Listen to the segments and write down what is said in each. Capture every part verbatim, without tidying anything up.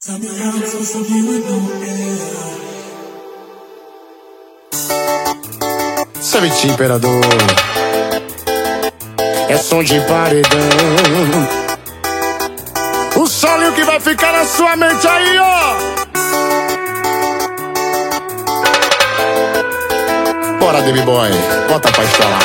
Savete Imperador, é som de paredão. O solinho que vai ficar na sua mente aí, ó. Bora, Baby Boy, bota pra estourar.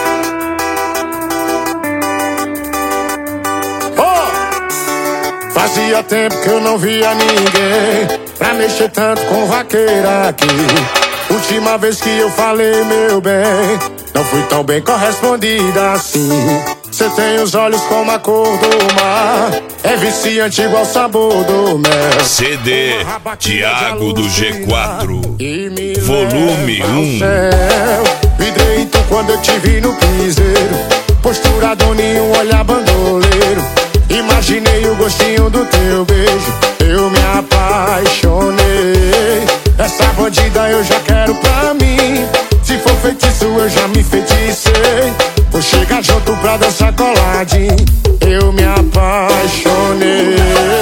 Oh! Fazia tempo que eu não via ninguém pra mexer tanto com vaqueira aqui. Última vez que eu falei, meu bem, não fui tão bem correspondida assim. Cê tem os olhos como a cor do mar, é viciante igual o sabor do mel. C D Thiago do G quatro, volume um. Vidreito quando eu te vi no piseiro, postura doninho, um olhar bandoleiro. Imaginei o gostinho do teu beijo, eu me apaixonei. Essa bandida eu já quero pra mim, se for feitiço eu já me feticei. Vou chegar junto pra dançar coladinho, eu me apaixonei.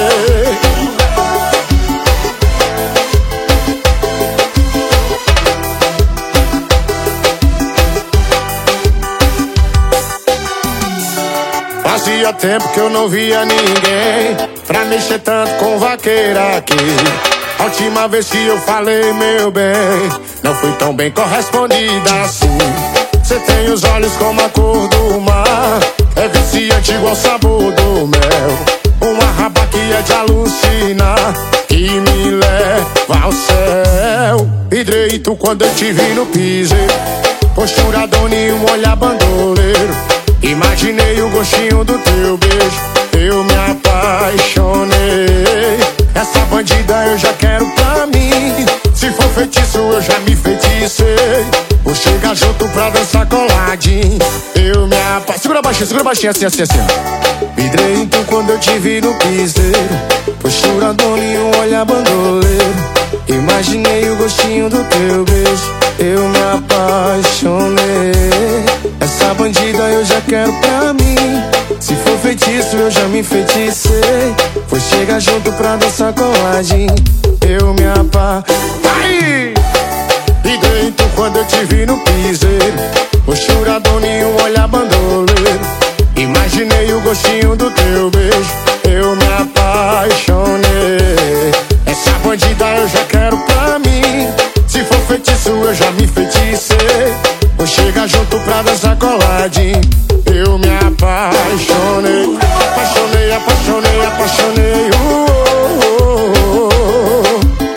Fazia tempo que eu não via ninguém pra mexer tanto com vaqueira aqui. A última vez que eu falei, meu bem, não fui tão bem correspondida assim. Cê tem os olhos como a cor do mar, é viciante igual o sabor do mel. Uma raba que é de alucinar, que me leva ao céu. Vidreito quando eu te vi no piseiro, postura doninho, um olhar bandoleiro. Imaginei o gostinho do teu beijo, eu me apaixonei. Essa bandida eu já quero pra mim, se for feitiço eu já me feticei. Vou chegar junto pra dançar coladinho, eu me apaixonei. Segura baixinho, segura baixinho, assim, assim, assim. Vidreito quando eu te vi no piseiro, postura doninho, um olhar bandoleiro. Imaginei o gostinho do teu beijo, eu me apaixonei. Essa bandida eu já quero pra mim, se for feitiço eu já me feticei. Vou chegar junto pra dançar coladinho, eu me apaixonei. Vidreito quando eu te vi no piseiro, postura doninho, um olhar bandoleiro. Imaginei o gostinho do teu beijo, eu me apaixonei. Essa bandida eu já quero pra mim, se for feitiço eu já me feticei. Vou chegar junto pra dançar coladinho, eu me apaixonei. Apaixonei, apaixonei, apaixonei, uh, uh, uh, uh.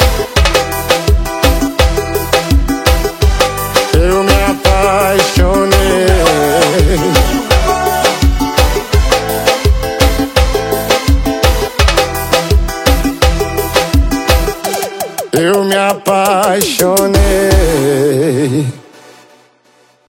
Eu me apaixonei. Eu me apaixonei.